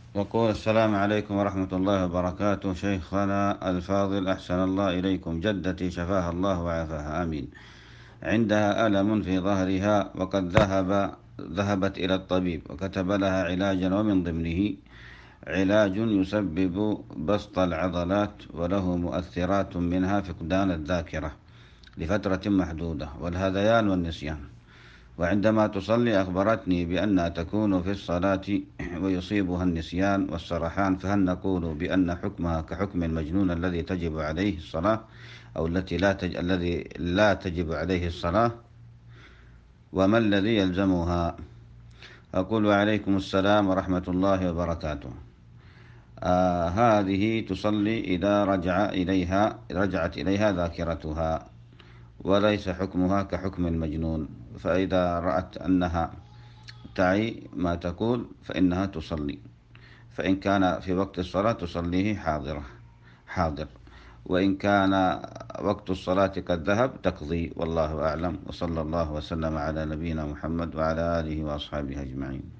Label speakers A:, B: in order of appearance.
A: يقول: السلام عليكم ورحمة الله وبركاته. شيخنا الفاضل، أحسن الله إليكم. جدتي شفاها الله وعافاها، آمين. عندها ألم في ظهرها، وقد ذهبت إلى الطبيب وكتب لها علاجا، ومن ضمنه علاج يسبب بسط العضلات، وله مؤثرات منها فقدان الذاكرة لفترة محدودة والهذيان والنسيان. وعندما تصلي أخبرتني بأنها تكون في الصلاة ويصيبها النسيان والسرحان، فهل نقول بأن حكمها كحكم المجنون الذي تجب عليه الصلاة، أو الذي لا تجب عليه الصلاة؟ وما الذي يلزمها؟ أقول: وعليكم السلام ورحمة الله وبركاته. هذه تصلي إذا رجعت إليها ذاكرتها، وليس حكمها كحكم المجنون. فإذا رأت أنها تعي ما تقول فإنها تصلي، فإن كان في وقت الصلاة تصليه حاضر، وإن كان وقت الصلاة قد ذهب تقضي، والله أعلم. وصلى الله وسلم على نبينا محمد وعلى آله وأصحابه أجمعين.